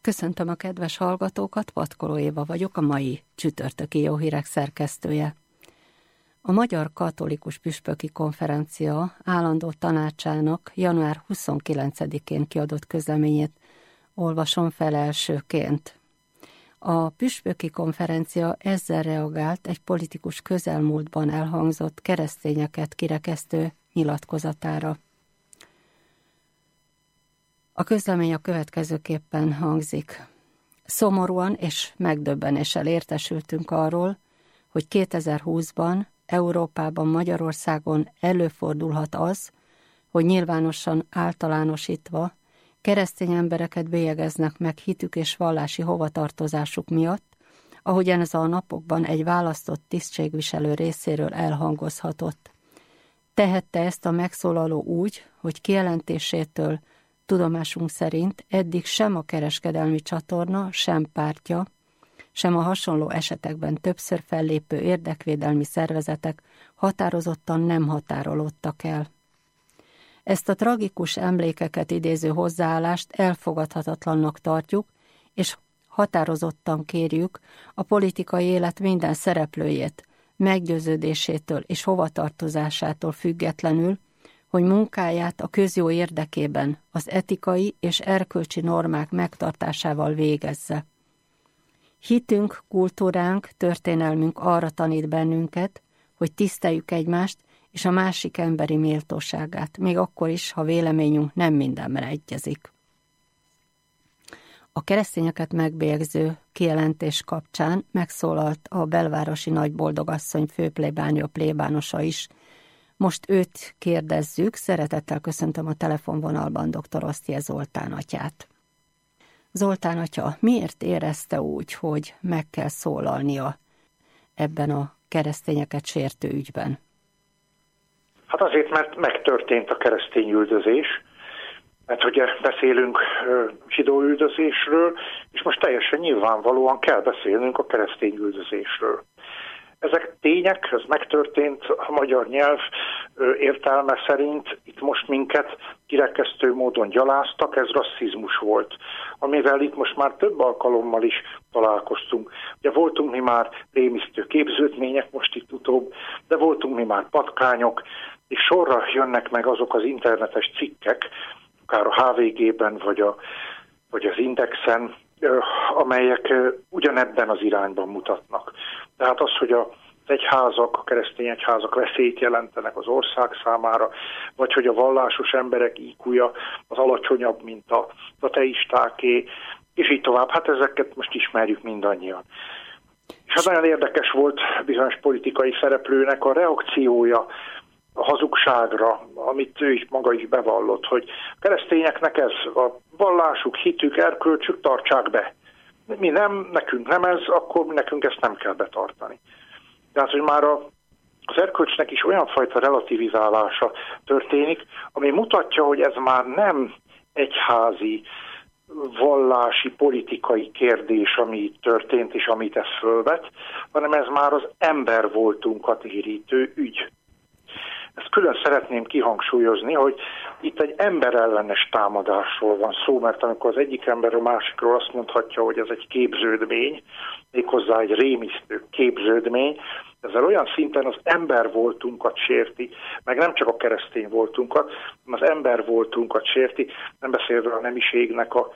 Köszöntöm a kedves hallgatókat, Patkoló Éva vagyok, a mai Csütörtöki Jó Hírek szerkesztője. A Magyar Katolikus Püspöki Konferencia állandó tanácsának január 29-én kiadott közleményét olvasom fel elsőként. A Püspöki Konferencia ezzel reagált egy politikus közelmúltban elhangzott keresztényeket kirekesztő nyilatkozatára. A közlemény a következőképpen hangzik. Szomorúan és megdöbbenéssel értesültünk arról, hogy 2020-ban Európában, Magyarországon előfordulhat az, hogy nyilvánosan általánosítva keresztény embereket bélyegeznek meg hitük és vallási hovatartozásuk miatt, ahogyan ez a napokban egy választott tisztségviselő részéről elhangozhatott. Tehette ezt a megszólaló úgy, hogy kijelentésétől tudomásunk szerint eddig sem a kereskedelmi csatorna, sem pártja, sem a hasonló esetekben többször fellépő érdekvédelmi szervezetek határozottan nem határolódtak el. Ezt a tragikus emlékeket idéző hozzáállást elfogadhatatlannak tartjuk, és határozottan kérjük a politikai élet minden szereplőjét, meggyőződésétől és hovatartozásától függetlenül, hogy munkáját a közjó érdekében, az etikai és erkölcsi normák megtartásával végezze. Hitünk, kultúránk, történelmünk arra tanít bennünket, hogy tiszteljük egymást és a másik emberi méltóságát, még akkor is, ha véleményünk nem mindenben egyezik. A keresztényeket megbélyegző kijelentés kapcsán megszólalt a belvárosi nagyboldogasszony plébánosa is. Most őt kérdezzük, szeretettel köszöntöm a telefonvonalban dr. Osztye Zoltán atyát. Zoltán atya, miért érezte úgy, hogy meg kell szólalnia ebben a keresztényeket sértő ügyben? Hát azért, mert megtörtént a keresztény üldözés, mert ugye beszélünk zsidó üldözésről, és most teljesen nyilvánvalóan kell beszélnünk a keresztény üldözésről. Ezek tények, ez megtörtént, a magyar nyelv értelme szerint itt most minket kirekesztő módon gyaláztak, ez rasszizmus volt, amivel itt most már több alkalommal is találkoztunk. Ugye voltunk mi már rémisztő képződmények most itt utóbb, de voltunk mi már patkányok, és sorra jönnek meg azok az internetes cikkek, akár a HVG-ben vagy az Indexen, amelyek ugyanebben az irányban mutatnak. Tehát az, hogy az egyházak, a keresztény egyházak veszélyt jelentenek az ország számára, vagy hogy a vallásos emberek IQ-ja az alacsonyabb, mint az ateistáké, és így tovább. Hát ezeket most ismerjük mindannyian. És hát nagyon érdekes volt bizonyos politikai szereplőnek a reakciója a hazugságra, amit ő is maga is bevallott, hogy a keresztényeknek ez a vallásuk, hitük, erkölcsük, tartsák be. Mi nem, nekünk nem ez, akkor nekünk ezt nem kell betartani. Tehát, hogy már az erkölcsnek is olyan fajta relativizálása történik, ami mutatja, hogy ez már nem egyházi, vallási, politikai kérdés, ami itt történt és amit ez fölvet, hanem ez már az ember voltunkat érintő ügy. Ezt külön szeretném kihangsúlyozni, hogy itt egy emberellenes támadásról van szó, mert amikor az egyik ember a másikról azt mondhatja, hogy ez egy képződmény, méghozzá egy rémisztő képződmény, ezzel olyan szinten az ember voltunkat sérti, meg nem csak a keresztény voltunkat, hanem az ember voltunkat sérti, nem beszélve a nemiségnek a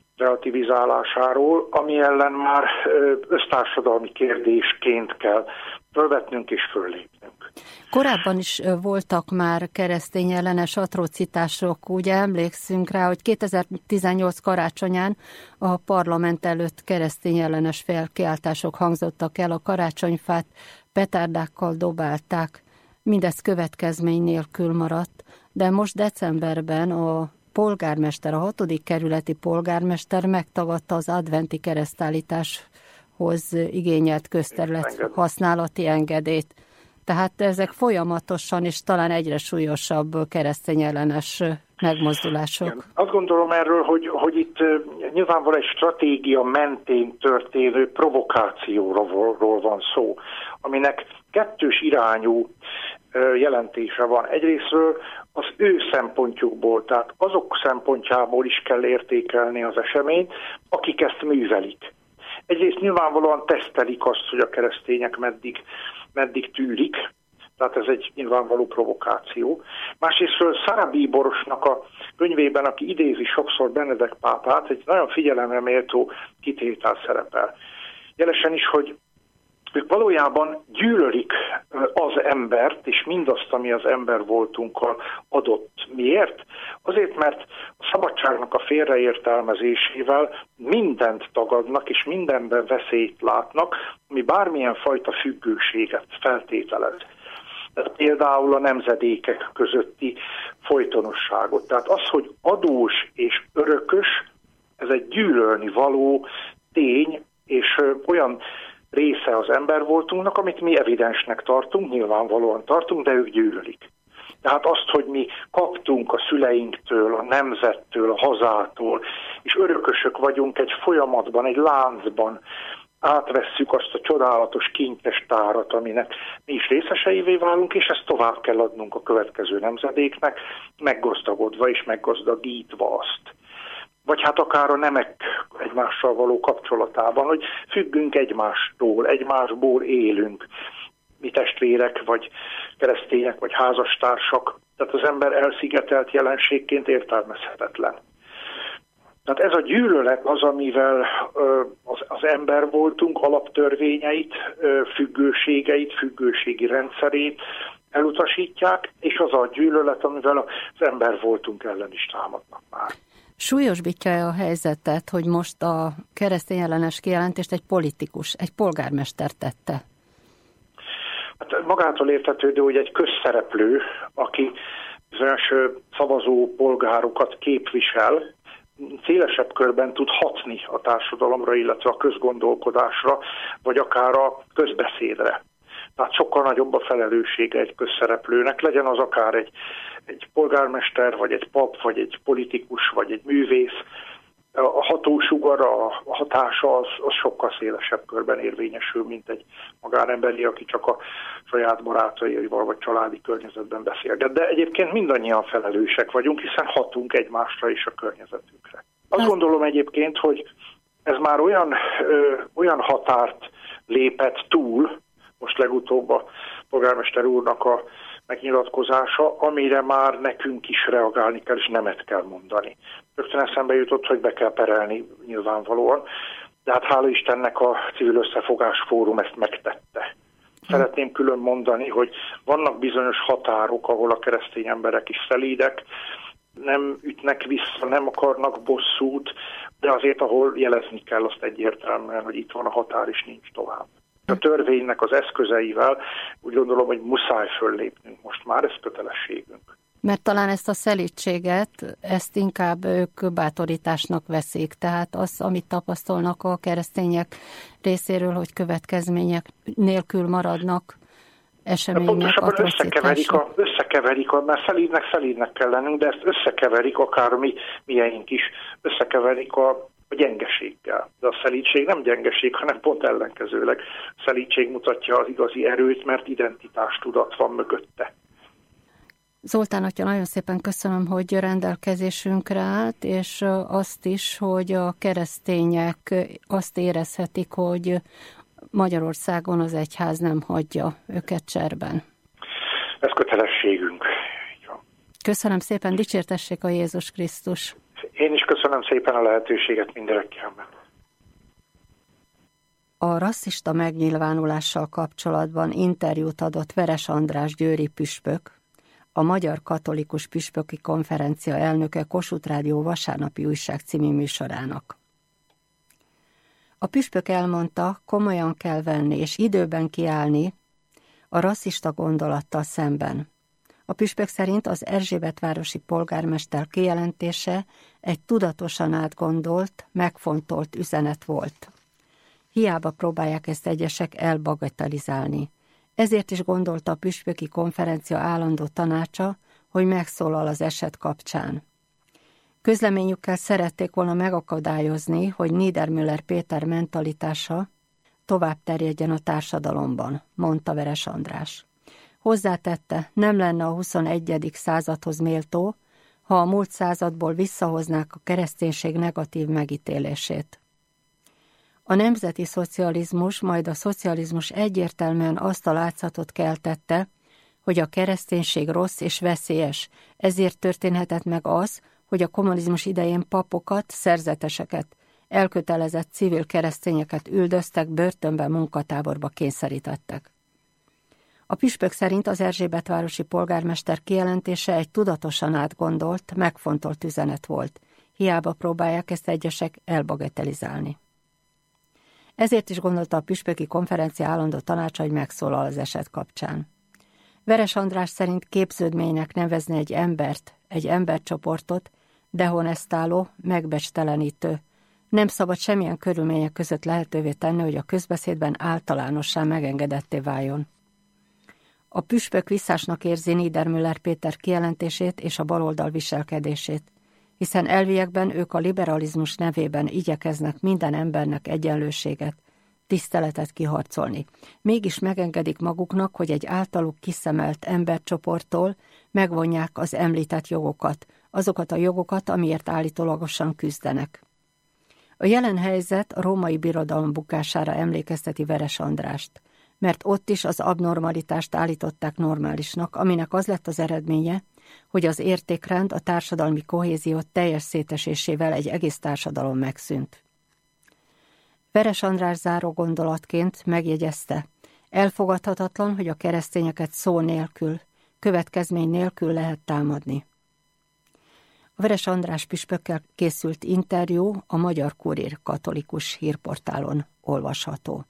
relativizálásáról, ami ellen már össztársadalmi kérdésként kell fölvetnünk és föllépnünk. Korábban is voltak már keresztény ellenes atrocitások, ugye emlékszünk rá, hogy 2018 karácsonyán a parlament előtt keresztény ellenes felkiáltások hangzottak el, a karácsonyfát petárdákkal dobálták, mindez következmény nélkül maradt, de most decemberben a polgármester, a 6. kerületi polgármester megtagadta az adventi keresztállításhoz igényelt közterület használati engedélyt. Tehát ezek folyamatosan és talán egyre súlyosabb keresztényellenes megmozdulások. Igen. Azt gondolom erről, hogy itt nyilvánvalóan egy stratégia mentén történő provokációról van szó, aminek kettős irányú jelentése van. Egyrésztről az ő szempontjukból, tehát azok szempontjából is kell értékelni az eseményt, akik ezt művelik. Egyrészt nyilvánvalóan tesztelik azt, hogy a keresztények meddig tűrik, tehát ez egy nyilvánvaló provokáció. Másrésztről Szara Bíborosnak a könyvében, aki idézi sokszor Benedek pápát, egy nagyon figyelemre méltó kitétel szerepel. Jelesen is, hogy ők valójában gyűlölik az embert, és mindazt, ami az ember voltunkkal adott. Miért? Azért, mert a szabadságnak a félreértelmezésével mindent tagadnak, és mindenben veszélyt látnak, ami bármilyen fajta függőséget feltételez. Tehát például a nemzedékek közötti folytonosságot. Tehát az, hogy adós és örökös, ez egy gyűlölni való tény, és olyan része az embervoltunknak, amit mi evidensnek tartunk, nyilvánvalóan tartunk, de ők gyűlölik. Tehát azt, hogy mi kaptunk a szüleinktől, a nemzettől, a hazától, és örökösök vagyunk egy folyamatban, egy láncban, átvesszük azt a csodálatos kincses tárat, aminek mi is részeseivé válunk, és ezt tovább kell adnunk a következő nemzedéknek, meggazdagodva és meggazdagítva azt. Vagy hát akár a nemek egymással való kapcsolatában, hogy függünk egymástól, egymásból élünk. Mi testvérek, vagy keresztények, vagy házastársak. Tehát az ember elszigetelt jelenségként értelmezhetetlen. Tehát ez a gyűlölet az, amivel az ember voltunk alaptörvényeit, függőségeit, függőségi rendszerét elutasítják, és az a gyűlölet, amivel az ember voltunk ellen is támadnak már. Súlyosbítja a helyzetet, hogy most a keresztény ellenes kijelentést egy politikus, egy polgármester tette? Hát magától értetődő, hogy egy közszereplő, aki bizonyos szavazó polgárokat képvisel, szélesebb körben tud hatni a társadalomra, illetve a közgondolkodásra, vagy akár a közbeszédre. Tehát sokkal nagyobb a felelőssége egy közszereplőnek, legyen az akár egy polgármester, vagy egy pap, vagy egy politikus, vagy egy művész. A hatósugara, a hatása az sokkal szélesebb körben érvényesül, mint egy magánemberi, aki csak a saját barátaival vagy családi környezetben beszélget. De egyébként mindannyian felelősek vagyunk, hiszen hatunk egymásra és a környezetünkre. Azt gondolom egyébként, hogy ez már olyan határt lépett túl, most legutóbb a polgármester úrnak a megnyilatkozása, amire már nekünk is reagálni kell, és nemet kell mondani. Rögtön eszembe jutott, hogy be kell perelni nyilvánvalóan, de hát hála Istennek a Civil Összefogás Fórum ezt megtette. Szeretném külön mondani, hogy vannak bizonyos határok, ahol a keresztény emberek is szelídek, nem ütnek vissza, nem akarnak bosszút, de azért, ahol jelezni kell azt egyértelműen, hogy itt van a határ, és nincs tovább. A törvénynek az eszközeivel úgy gondolom, hogy muszáj föllépnünk most már, ez kötelességünk. Mert talán ezt a szelídséget, ezt inkább ők bátorításnak veszik. Tehát az, amit tapasztalnak a keresztények részéről, hogy következmények nélkül maradnak események, atrocitások. Összekeverik, mert szelídnek kell lennünk, de ezt összekeverik akár miénk is, összekeverik a gyengeséggel. De a szelídség nem gyengeség, hanem pont ellenkezőleg. A szelídség mutatja az igazi erőt, mert identitástudat van mögötte. Zoltán atya, nagyon szépen köszönöm, hogy rendelkezésünkre állt, és azt is, hogy a keresztények azt érezhetik, hogy Magyarországon az egyház nem hagyja őket cserben. Ez kötelességünk. Köszönöm szépen, dicsértessék a Jézus Krisztus. Én is köszönöm szépen a lehetőséget mindenekkel. A rasszista megnyilvánulással kapcsolatban interjút adott Veres András győri püspök, a Magyar Katolikus Püspöki Konferencia elnöke Kossuth Rádió vasárnapi újság című műsorának. A püspök elmondta, komolyan kell venni és időben kiállni a rasszista gondolattal szemben. A püspök szerint az Erzsébetvárosi polgármester kijelentése egy tudatosan átgondolt, megfontolt üzenet volt. Hiába próbálják ezt egyesek elbagatelizálni. Ezért is gondolta a püspöki konferencia állandó tanácsa, hogy megszólal az eset kapcsán. Közleményükkel szerették volna megakadályozni, hogy Niedermüller Péter mentalitása tovább terjedjen a társadalomban, mondta Veres András. Hozzátette, nem lenne a 21. századhoz méltó, ha a múlt századból visszahoznák a kereszténység negatív megítélését. A nemzeti szocializmus, majd a szocializmus egyértelműen azt a látszatot keltette, hogy a kereszténység rossz és veszélyes, ezért történhetett meg az, hogy a kommunizmus idején papokat, szerzeteseket, elkötelezett civil keresztényeket üldöztek, börtönben, munkatáborba kényszerítettek. A püspök szerint az erzsébetvárosi polgármester kijelentése egy tudatosan átgondolt, megfontolt üzenet volt. Hiába próbálják ezt egyesek elbagatelizálni. Ezért is gondolta a püspöki konferencia állandó tanácsa, hogy megszólal az eset kapcsán. Veres András szerint képződménynek nevezni egy embert, egy embercsoportot, dehonestáló, megbecstelenítő. Nem szabad semmilyen körülmények között lehetővé tenni, hogy a közbeszédben általánossá megengedetté váljon. A püspök visszásnak érzi Niedermüller Péter kijelentését és a baloldal viselkedését, hiszen elviekben ők a liberalizmus nevében igyekeznek minden embernek egyenlőséget, tiszteletet kiharcolni. Mégis megengedik maguknak, hogy egy általuk kiszemelt embercsoporttól megvonják az említett jogokat, azokat a jogokat, amiért állítólagosan küzdenek. A jelen helyzet a római birodalom bukására emlékezteti Veres Andrást, mert ott is az abnormalitást állították normálisnak, aminek az lett az eredménye, hogy az értékrend a társadalmi kohézió teljes szétesésével egy egész társadalom megszűnt. Veres András záró gondolatként megjegyezte, elfogadhatatlan, hogy a keresztényeket szó nélkül, következmény nélkül lehet támadni. A Veres András püspökkel készült interjú a Magyar Kurír katolikus hírportálon olvasható.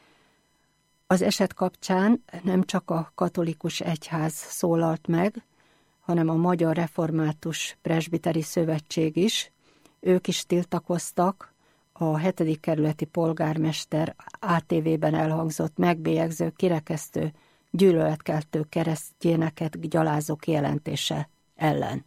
Az eset kapcsán nem csak a katolikus egyház szólalt meg, hanem a Magyar Református Presbiteri Szövetség is. Ők is tiltakoztak a 7. kerületi polgármester ATV-ben elhangzott megbélyegző, kirekesztő, gyűlöletkeltő keresztényeket gyalázó kijelentése ellen.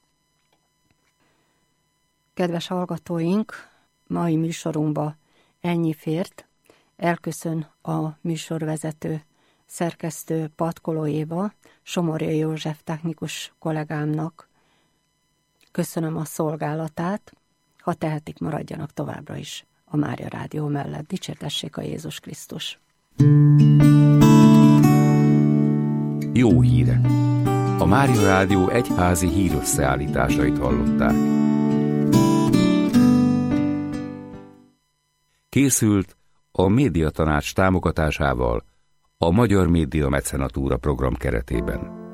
Kedves hallgatóink, mai műsorunkba ennyi fért. Elköszön a műsorvezető, szerkesztő Patkoló Éva, Somorja József technikus kollégámnak. Köszönöm a szolgálatát, ha tehetik, maradjanak továbbra is a Mária Rádió mellett. Dicsértessék a Jézus Krisztus! Jó hírek! A Mária Rádió egyházi hírösszeállításait hallották. Készült a Médiatanács támogatásával a Magyar Média Mecenatúra program keretében.